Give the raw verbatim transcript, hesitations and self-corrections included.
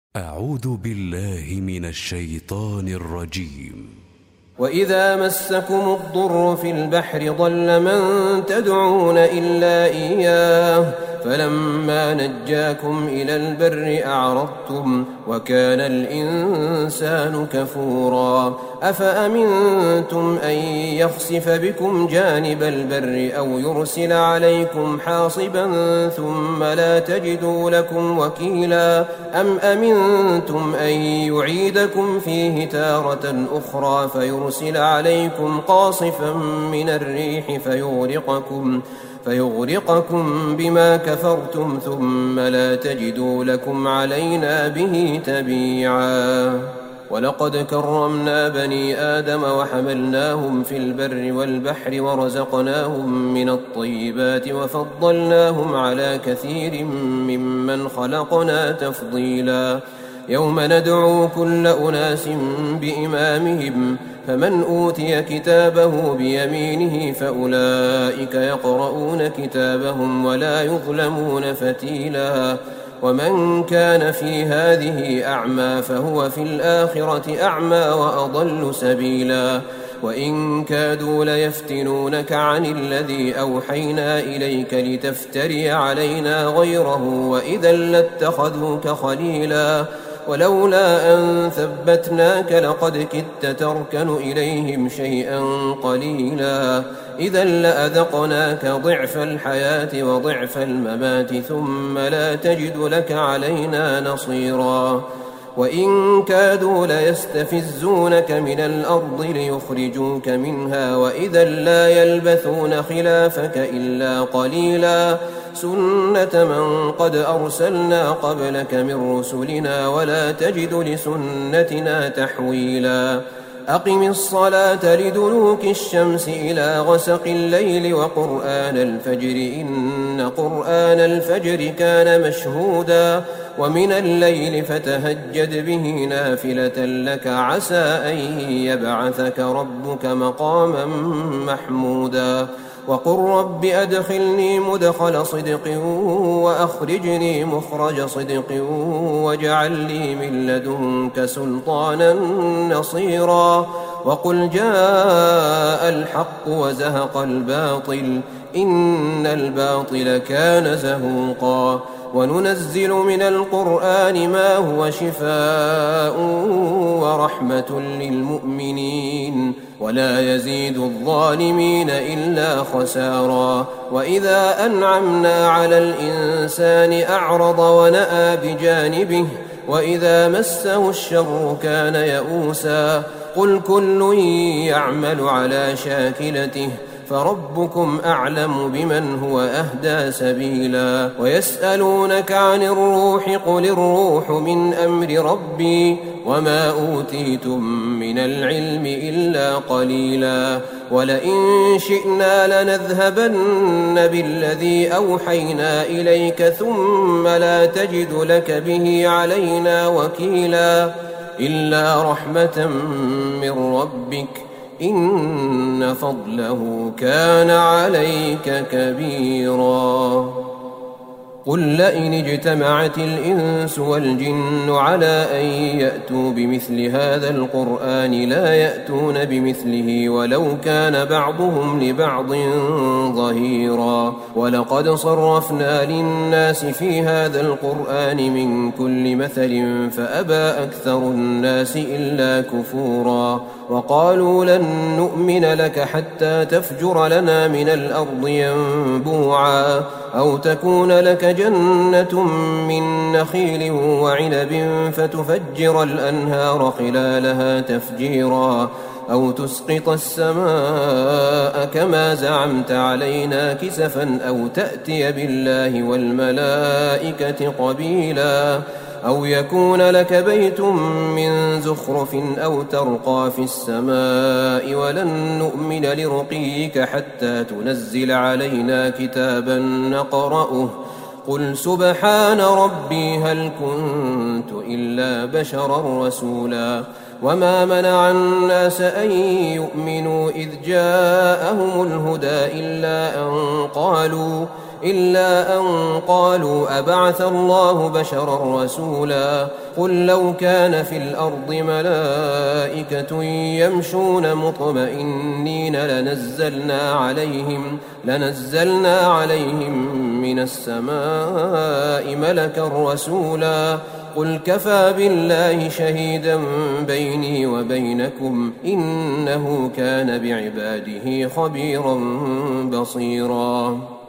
أعوذ بالله من الشيطان الرجيم. وإذا مسكم الضر في البحر ضل من تدعون إلا إياه فلما نجاكم إلى البر أعرضتم وكان الإنسان كفورا أفأمنتم أن يخسف بكم جانب البر أو يرسل عليكم حاصبا ثم لا تجدوا لكم وكيلا أم أمنتم أن يعيدكم فيه تارة أخرى فيرسل عليكم قاصفا من الريح فيغرقكم فيغرقكم بما كفرتم ثم لا تجدوا لكم علينا به تبيعا ولقد كرمنا بني آدم وحملناهم في البر والبحر ورزقناهم من الطيبات وفضلناهم على كثير ممن خلقنا تفضيلا يوم ندعو كل أناس بإمامهم فمن أوتي كتابه بيمينه فأولئك يقرؤون كتابهم ولا يظلمون فتيلا ومن كان في هذه أعمى فهو في الآخرة أعمى وأضل سبيلا وإن كادوا ليفتنونك عن الذي أوحينا إليك لتفتري علينا غيره وإذا لاتخذوك خليلا ولولا أن ثبتناك لقد كدت تركن إليهم شيئا قليلا إذا لأذقناك ضعف الحياة وضعف الممات ثم لا تجد لك علينا نصيرا وإن كادوا ليستفزونك من الأرض ليخرجوك منها وإذا لا يلبثون خلافك إلا قليلا سنة من قد أرسلنا قبلك من رسلنا ولا تجد لسنتنا تحويلا أقم الصلاة لدلوك الشمس إلى غسق الليل وقرآن الفجر إن قرآن الفجر كان مشهودا ومن الليل فتهجد به نافلة لك عسى أن يبعثك ربك مقاما محمودا وقل رب أدخلني مدخل صدق وأخرجني مخرج صدق واجعل لي من لدنك سلطانا نصيرا وقل جاء الحق وزهق الباطل إن الباطل كان زهوقا وننزل من القرآن ما هو شفاء ورحمة للمؤمنين ولا يزيد الظالمين إلا خسارا وإذا أنعمنا على الإنسان أعرض ونأى بجانبه وإذا مسه الشر كان يئوسا قل كل يعمل على شاكلته فربكم أعلم بمن هو أهدى سبيلا ويسألونك عن الروح قل الروح من أمر ربي وما أوتيتم من العلم إلا قليلا ولئن شئنا لنذهبن بالذي أوحينا إليك ثم لا تجد لك به علينا وكيلا إلا رحمة من ربك إن فضله كان عليك كبيرا قل لئن اجتمعت الإنس والجن على أن يأتوا بمثل هذا القرآن لا يأتون بمثله ولو كان بعضهم لبعض ظهيرا ولقد صرفنا للناس في هذا القرآن من كل مثل فأبى أكثر الناس إلا كفورا وقالوا لن نؤمن لك حتى تفجر لنا من الأرض ينبوعا أو تكون لك جنة من نخيل وعنب فتفجر الأنهار خلالها تفجيرا أو تسقط السماء كما زعمت علينا كسفا أو تأتي بالله والملائكة قبيلا أو يكون لك بيت من زخرف أو ترقى في السماء ولن نؤمن لرقيك حتى تنزل علينا كتابا نقرأه قل سبحان ربي هل كنت إلا بشرا رسولا وما منع الناس أن يؤمنوا إذ جاءهم الهدى إلا أن قالوا إلا أن قالوا أبعث الله بشرا رسولا قل لو كان في الأرض ملائكة يمشون مطمئنين لنزلنا عليهم, لنزلنا عليهم من السماء ملكا رسولا قل كفى بالله شهيدا بيني وبينكم إنه كان بعباده خبيرا بصيرا.